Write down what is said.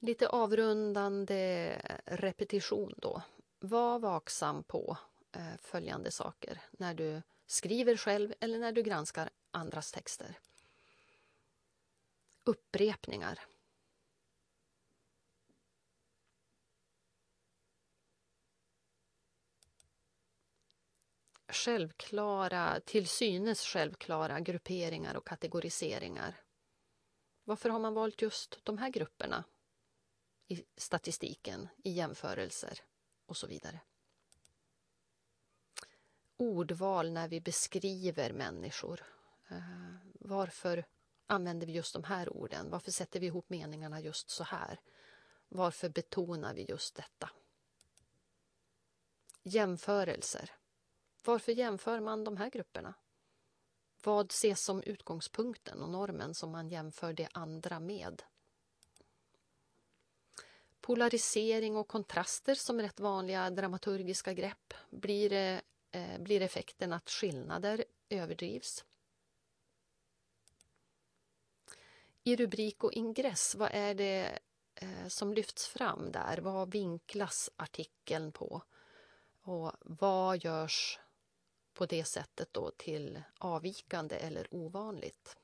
Lite avrundande repetition då. Var vaksam på följande saker när du skriver själv eller när du granskar andras texter. Upprepningar. Till synes självklara grupperingar och kategoriseringar. Varför har man valt just de här grupperna i statistiken, i jämförelser och så vidare? Ordval när vi beskriver människor. Varför använder vi just de här orden? Varför sätter vi ihop meningarna just så här? Varför betonar vi just detta? Jämförelser. Varför jämför man de här grupperna? Vad ses som utgångspunkten och normen som man jämför det andra med? Polarisering och kontraster som rätt vanliga dramaturgiska grepp blir effekten att skillnader överdrivs. I rubrik och ingress, vad är det som lyfts fram där? Vad vinklas artikeln på? Och vad görs på det sättet då till avvikande eller ovanligt?